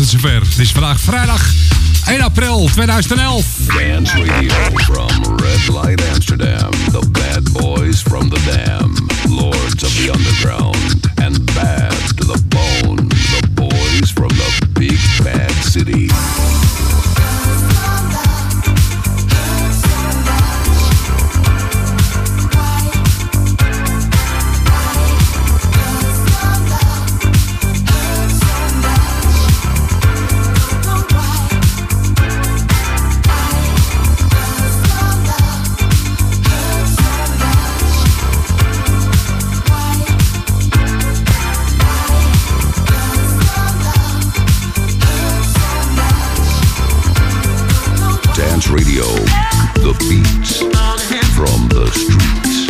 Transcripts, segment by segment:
het zover. Het is vandaag vrijdag 1 april 2011. Dance Radio from Red Light Amsterdam. The bad boys from the Dam. Lords of the Underground. And bad to the bone. The boys from the big bad city. Radio, the beats from the streets.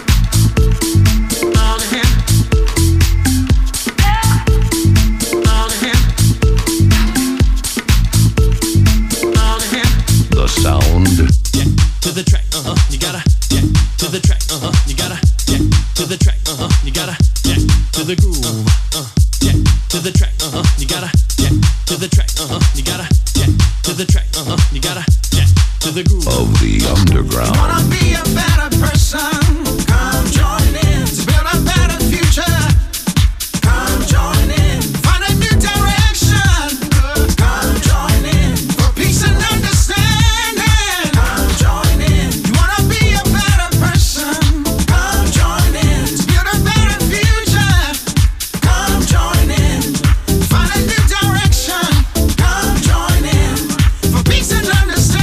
The sound. Yeah, to the track, you gotta. Yeah, to the track, you gotta. Yeah, to the track, you gotta. Yeah, to the groove. Yeah, to the track, you gotta. Yeah, to the track, you gotta. Yeah, to the track, you gotta. To the groove of the underground. You wanna be a better person? Come join in to build a better future. Come join in, find a new direction. Come join in for peace and understanding. Come join in. You wanna be a better person? Come join in to build a better future. Come join in, find a new direction. Come join in for peace and understanding.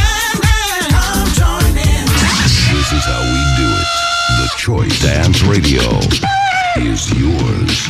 This is how we do it. The Choice Dance Radio is yours.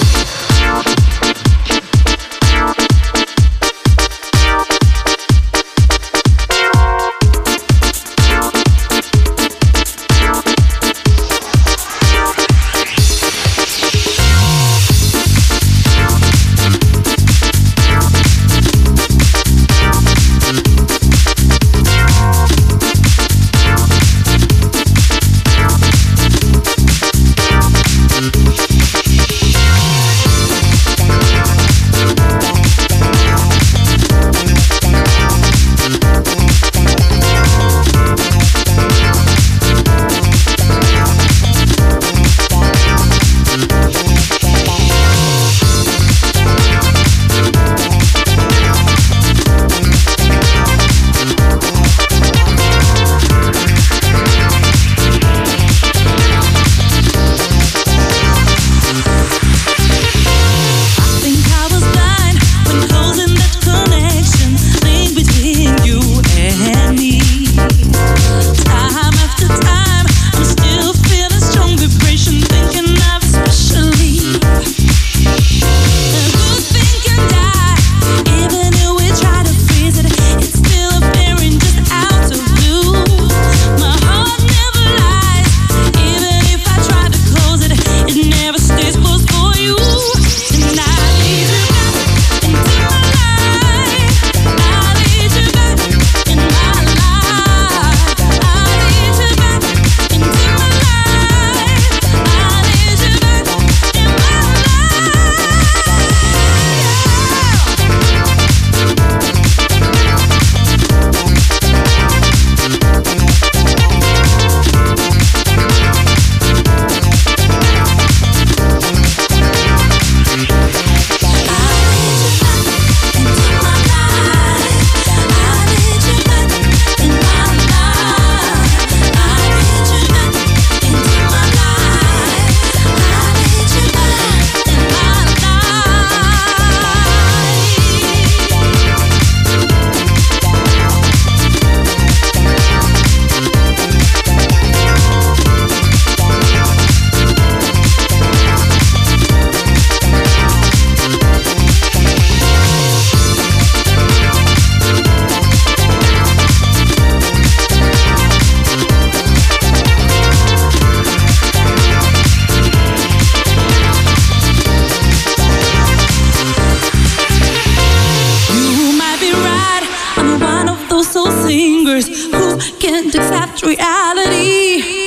can't accept reality.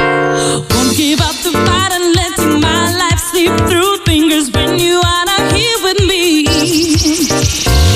Won't give up the fight and letting my life slip through fingers when you are not here with me.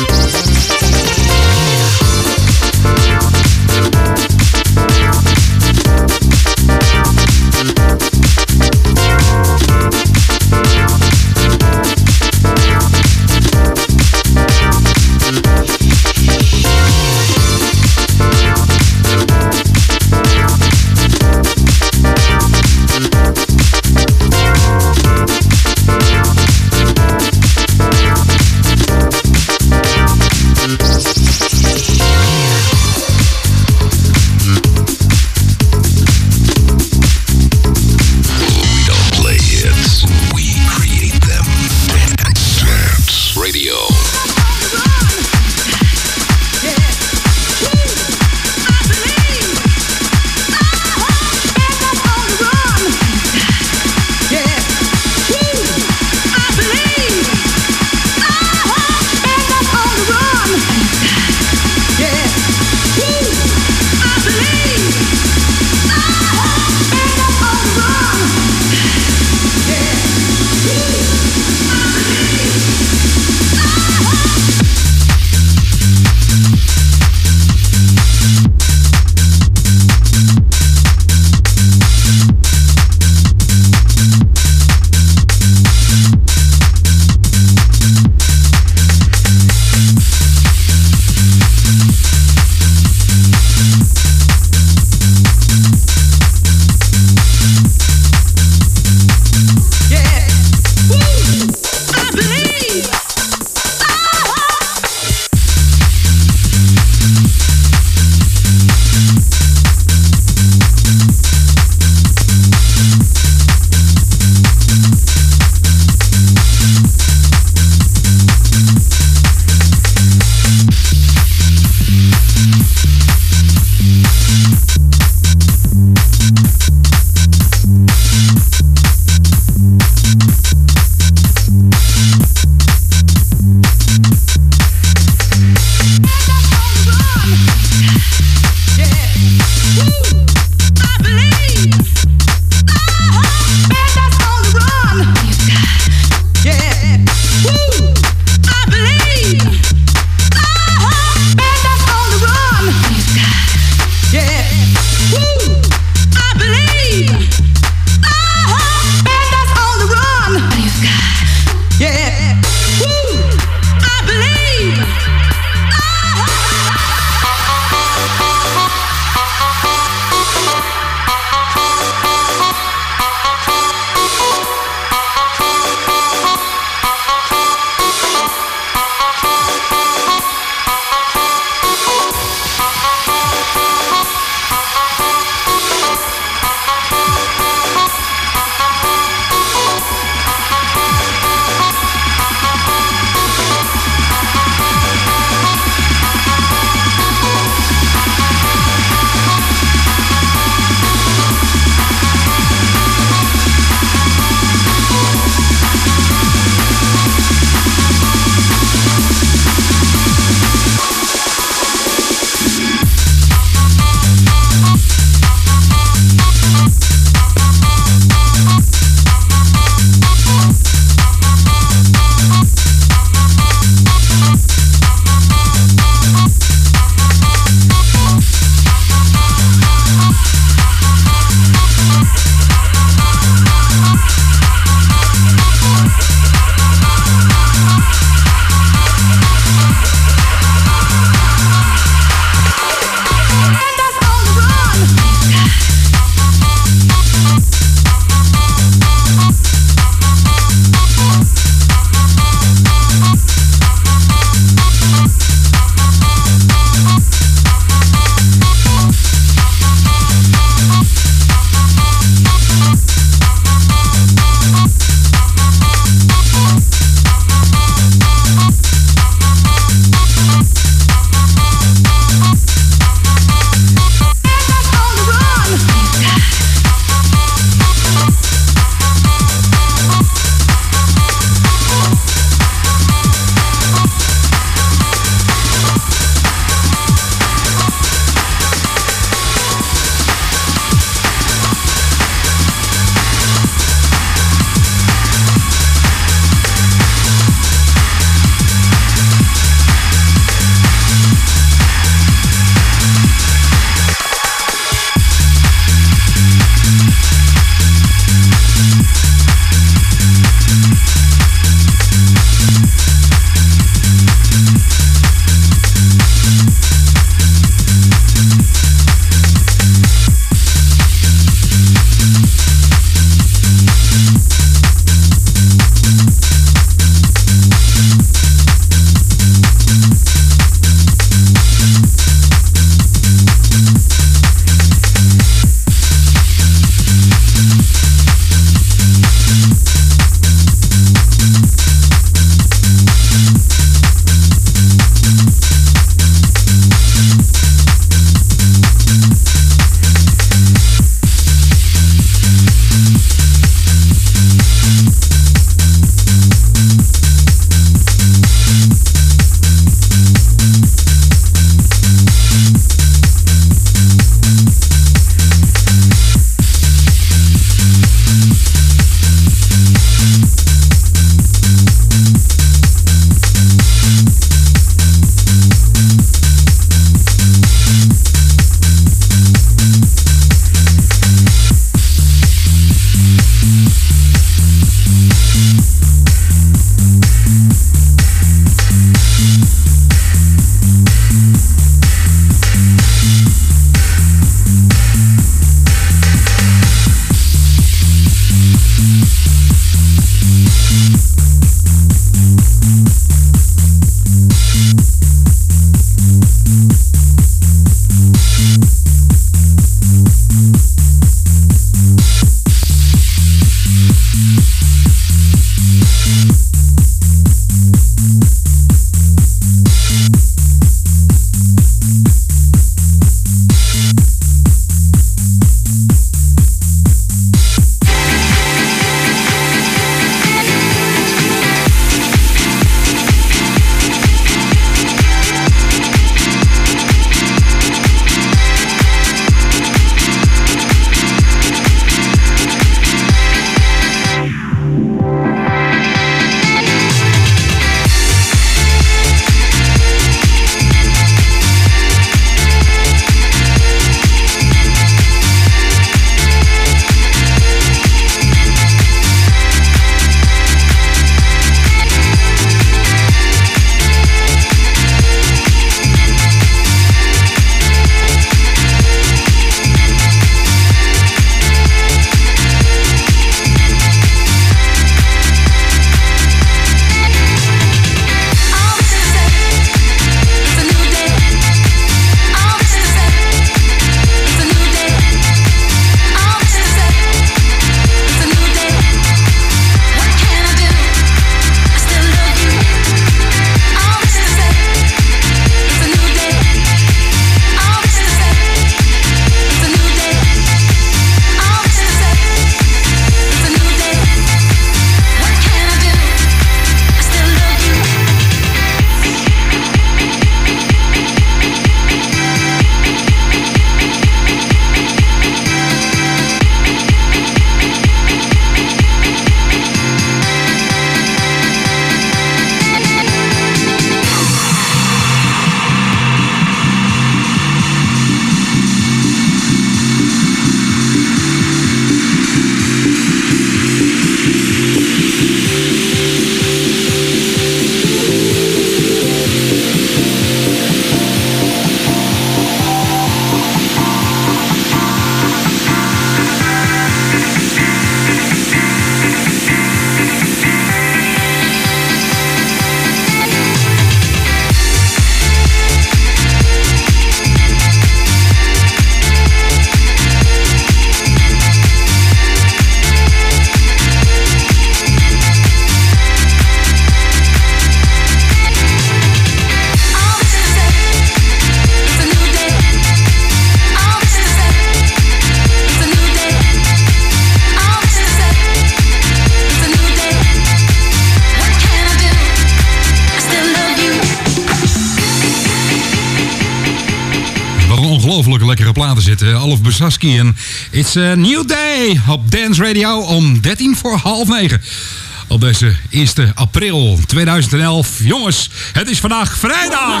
lekkere platen zitten. Alf Busaski en It's a New Day op Dance Radio om 9:13. Op deze 1 april 2011. Jongens, het is vandaag vrijdag.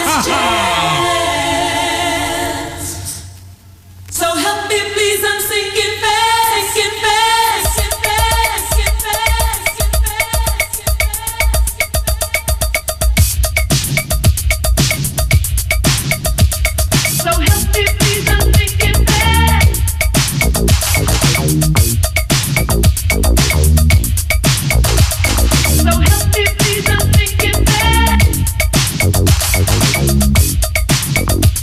So help me please, I'm sinking fast, sinking fast, sinking fast, sinking fast, sinking fast. So help me please, I'm sinking fast. So help me please, I'm sinking fast.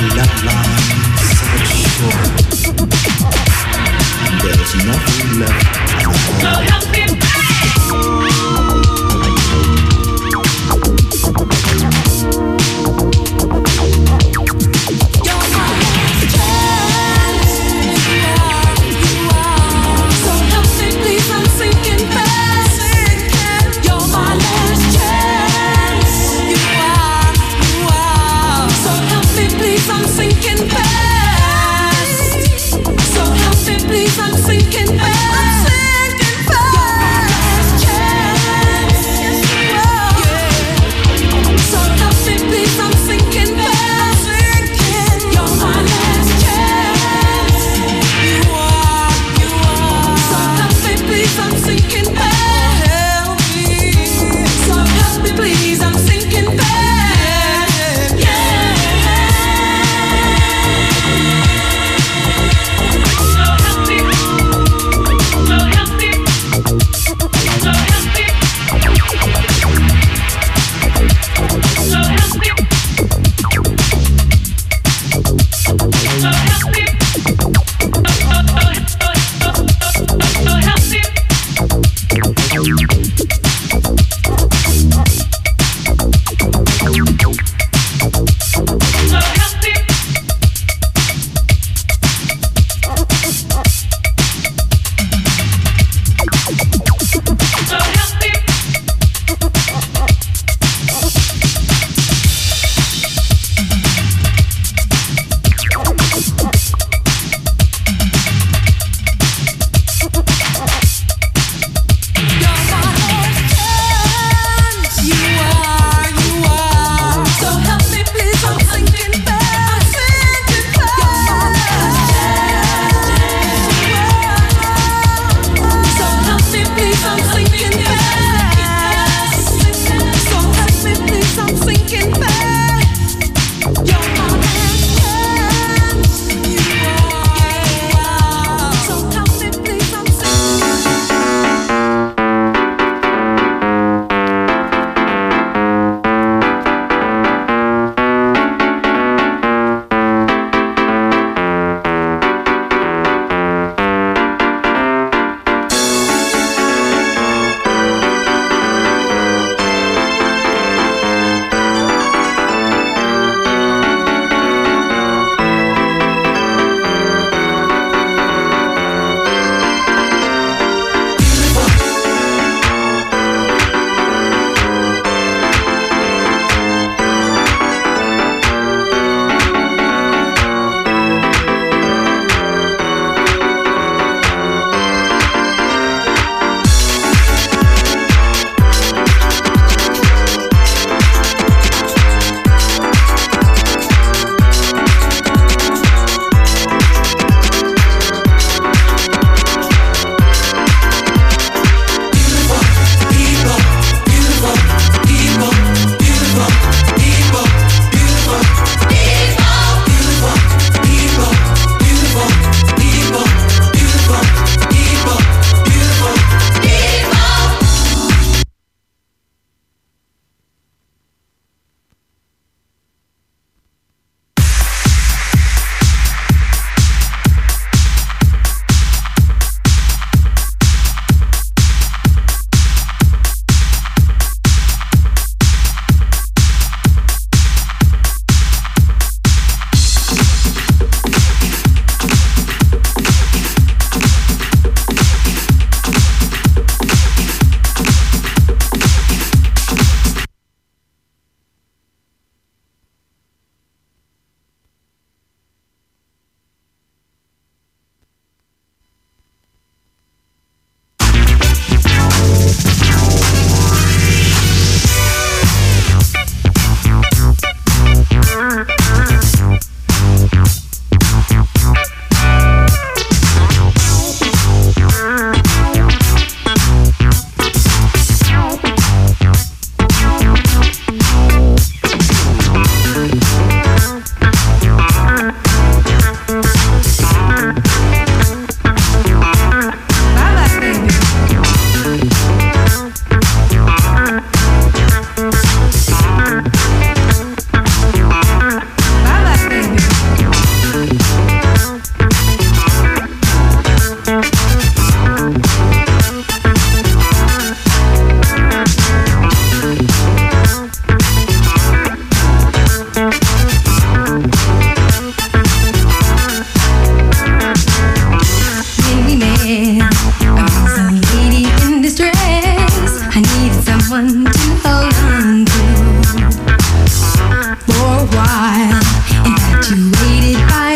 left line so short. There's nothing left. So help me back. Please, I'm sinking fast.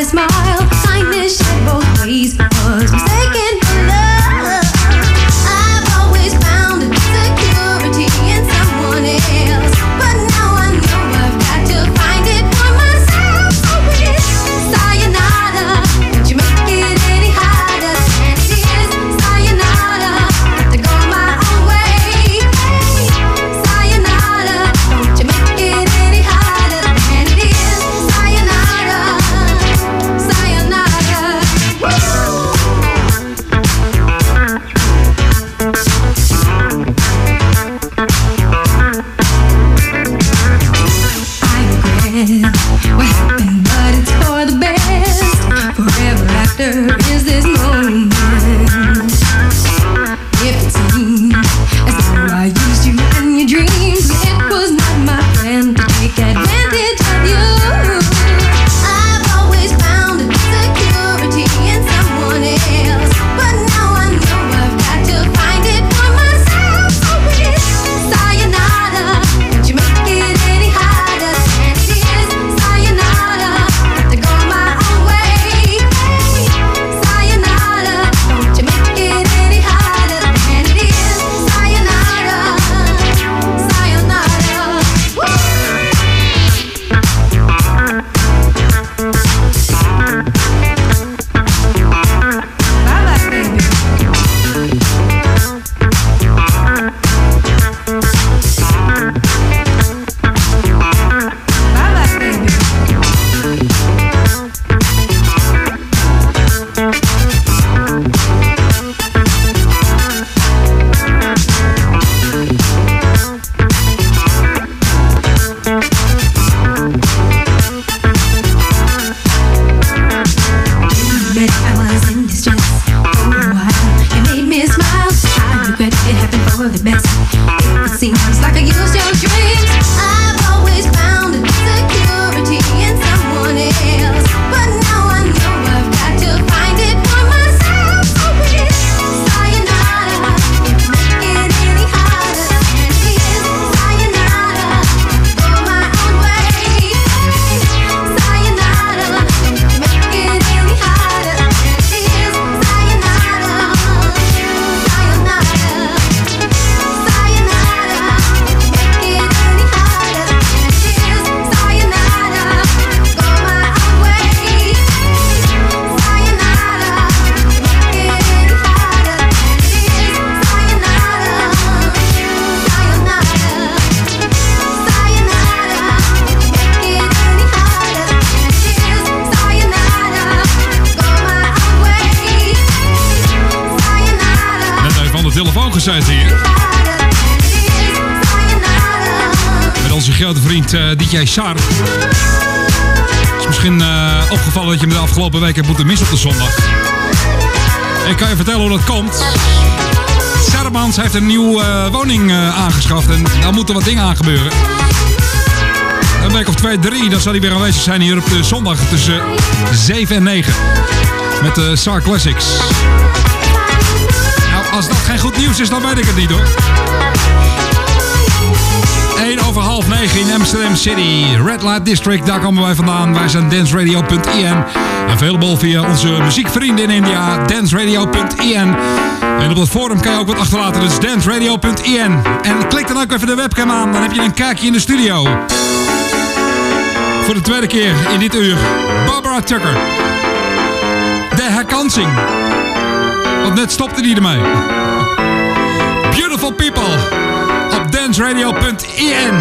smile. Kindness shed both ways was mistaken for love. I've always found security in someone else, but now I know I've got to find it for myself. So it's sayonara. Don't you make it any harder than it is. Sayonara. Got to go my own way. Hey, sayonara. Don't you make it any harder than it is. Sayonara. Sayonara. Woo! I regret what happened, but it's for the best. Forever after is this moment. If it seemed as though I used you in your dreams, it was not my plan to take advantage of you. I've always found security in someone else, but now I know I've got to find it for myself. So it's sayonara. Don't you make it any harder than it is. Sayonara. Got to go my own way. Hey, sayonara. Don't you make it any harder than it is. Sayonara. Sayonara. Woo! Bye-bye, baby. Bye-bye, baby. Admit I was in distress for a while. You made me smile. I regret it happened for the best. It seems like I used your dreams. I've always found security in someone else, but now I know I've got to find it for myself. So it's sayonara. Don't make it any harder than it is. Sayonara. Go my own way. Sayonara. Don't make it any harder than it is. Sayonara. Sayonara. Sayonara. Make it any harder than it is. Sayonara. Go my own way. Sayonara. Make it any harder than it is. Sayonara. Sayonara. Sayonara. Make it any harder than it is. Sayonara. Go my own way. Sayonara. Net even aan de telefoon gezeten hier. Met onze grote vriend DJ Sar. Het is misschien opgevallen dat je me de afgelopen week hebt moeten missen op de zondag. Ik kan je vertellen hoe dat komt. Sarmans heeft een nieuwe woning aangeschaft en daar moeten wat dingen aan gebeuren. Een week of 2, 3, dan zal hij weer aanwezig zijn hier op de zondag tussen 7 en 9. Met de Sar Classics. Nou, als dat geen goed nieuws is, dan weet ik het niet hoor. 9:01 in Amsterdam City. Red Light District, daar komen wij vandaan. Wij zijn danceradio.in. Available via onze muziekvrienden in India. danceradio.in. En op dat forum kan je ook wat achterlaten. Dus danceradio.in. En klik dan ook even de webcam aan. Dan heb je een kijkje in de studio. Voor de tweede keer in dit uur. Barbara Tucker. De herkansing. Want net stopte die ermee. Beautiful People. Op danceradio.in.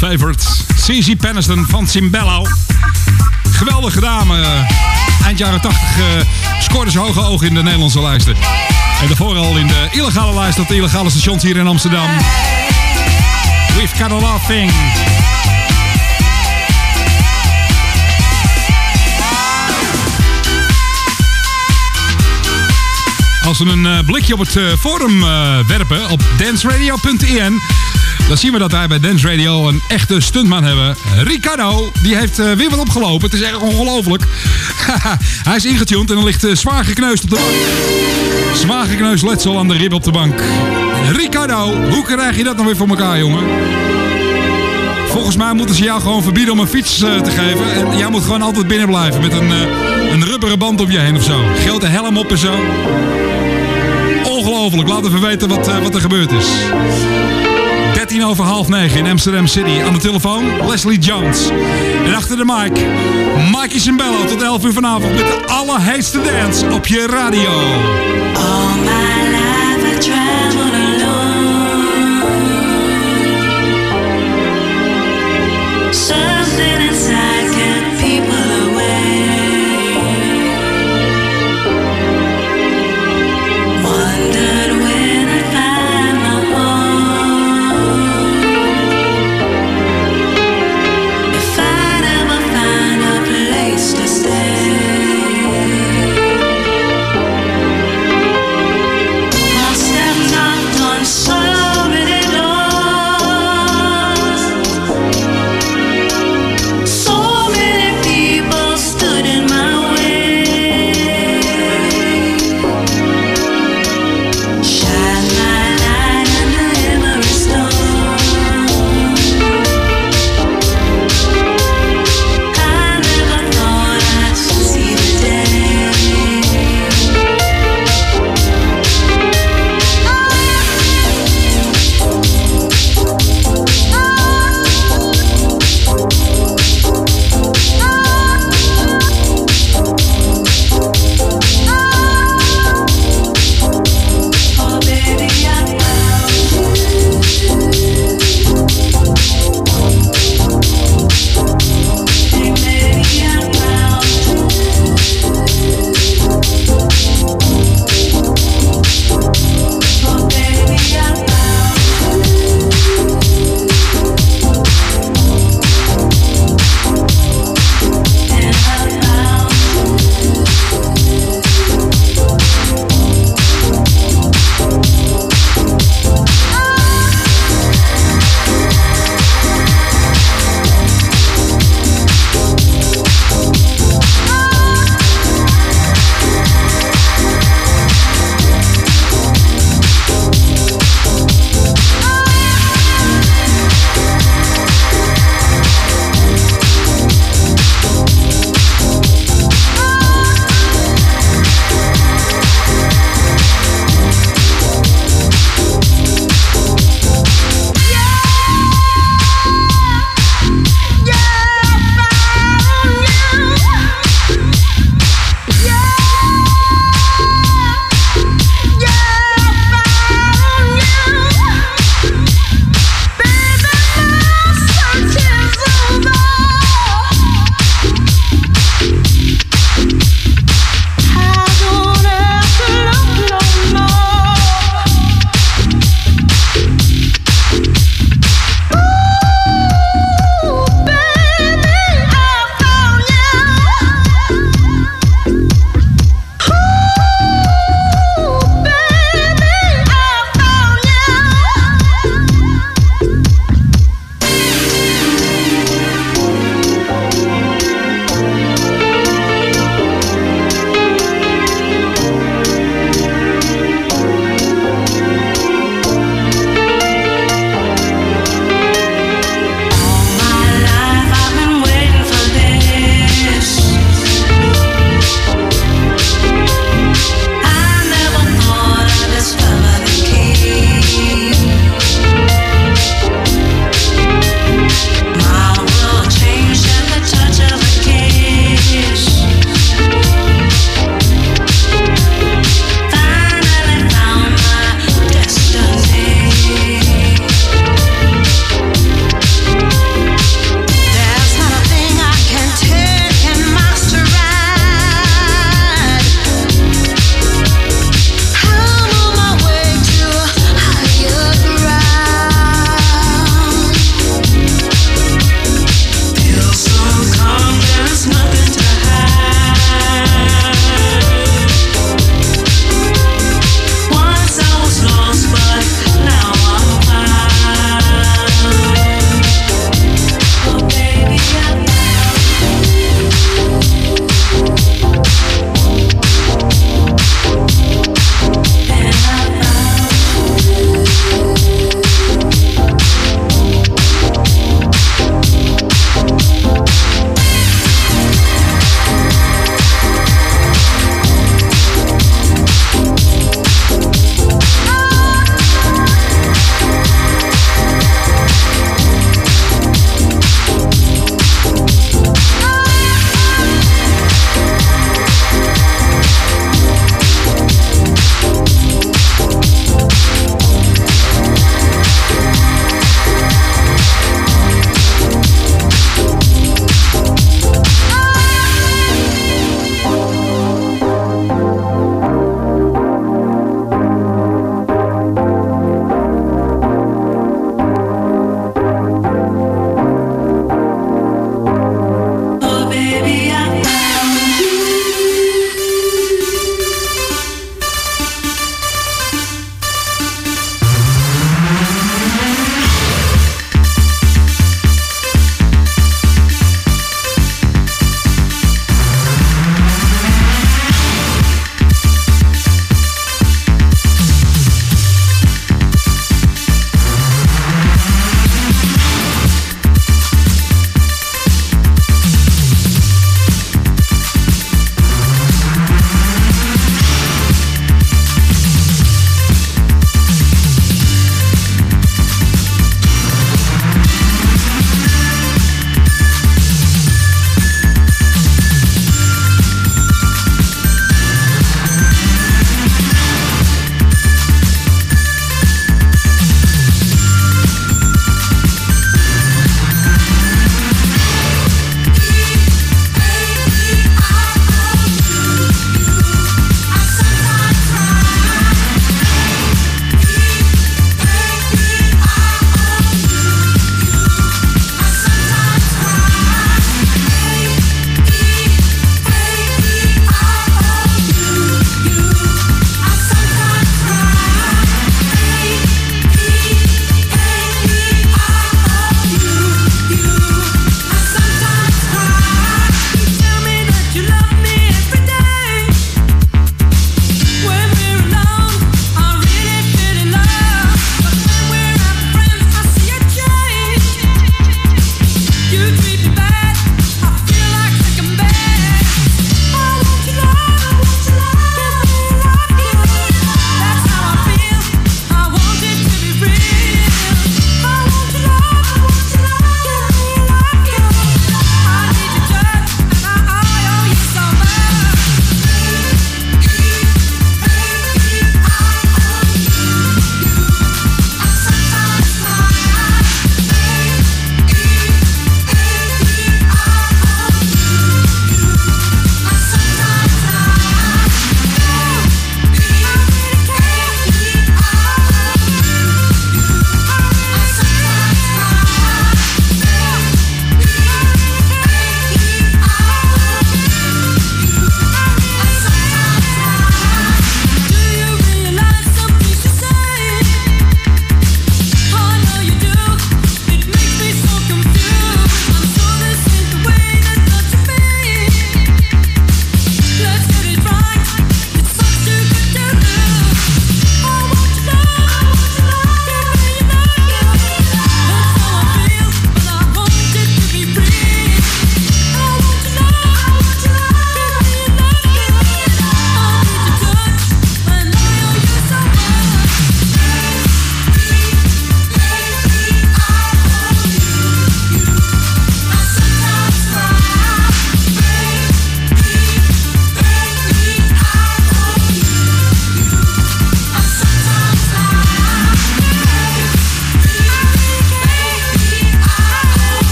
favorite. CeCe Peniston van Cimbello. Geweldige dame. Eind jaren 80 scoorde ze hoge ogen in de Nederlandse lijsten. En daarvoor al in de illegale lijst op de illegale stations hier in Amsterdam. We've got a love thing. Als we een blikje op het forum werpen op danceradio.in... dan zien we dat wij bij Dance Radio een echte stuntman hebben. Ricardo, die heeft weer wat opgelopen. Het is echt ongelooflijk. Hij is ingetuned en er ligt zwaar gekneusd op de bank. Zwaar gekneusd letsel aan de rib op de bank. Ricardo, hoe krijg je dat nou weer voor elkaar, jongen? Volgens mij moeten ze jou gewoon verbieden om een fiets te geven. En jij moet gewoon altijd binnen blijven met een rubberen band om je heen of zo. Grote helm op en zo. Ongelooflijk, laat even weten wat er gebeurd is. 9:13 in Amsterdam City. Aan de telefoon Leslie Jones. En achter de mic Mikey Cimbello tot 11 uur vanavond met de allerheetste dance op je radio. All my life I traveled alone. Something inside kept people away. Wondered when I'd find my home. If I'd ever find a place to stay.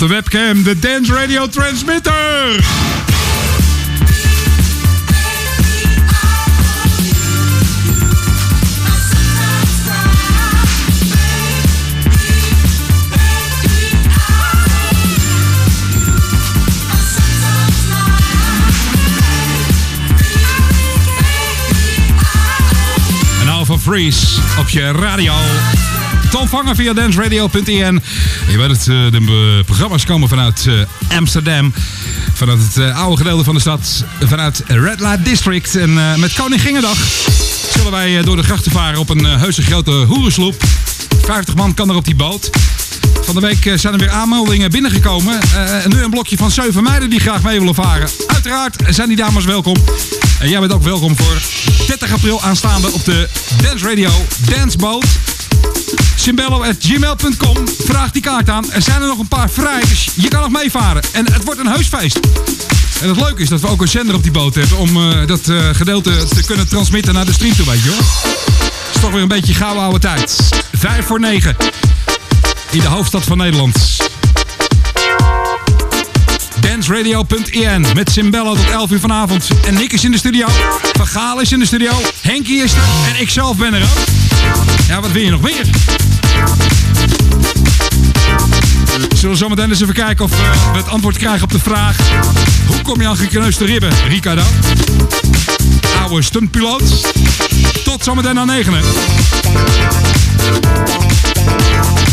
de webcam, de Dance Radio Transmitter. Van Freeze op je radio. Te ontvangen via danceradio.en. Je weet het, de programma's komen vanuit Amsterdam. Vanuit het oude gedeelte van de stad. Vanuit Red Light District. En met Koninginnedag zullen wij door de grachten varen op een heuse grote hoerensloep. 50 man kan er op die boot. Van de week zijn er weer aanmeldingen binnengekomen. En nu een blokje van 7 meiden die graag mee willen varen. Uiteraard zijn die dames welkom. En jij bent ook welkom voor 30 april aanstaande op de Dance Radio Danceboot. Cimbello@gmail.com. Vraag die kaart aan. Er zijn er nog een paar vrij, dus je kan nog meevaren. En het wordt een heus feest. En het leuke is dat we ook een zender op die boot hebben om dat gedeelte te kunnen transmitten naar de stream toe, weet je hoor. Het is toch weer een beetje gouden oude tijd. 8:55 in de hoofdstad van Nederland. danceradio.en met Cimbello tot 11 uur vanavond. En Nick is in de studio. Van Gaal is in de studio. Henkie is er. En ikzelf ben er ook. Ja, wat wil je nog meer? Zullen we zometeen eens even kijken of we het antwoord krijgen op de vraag: hoe kom je aan gekneusde ribben, Ricardo? Oude stuntpiloot. Tot zometeen aan 9.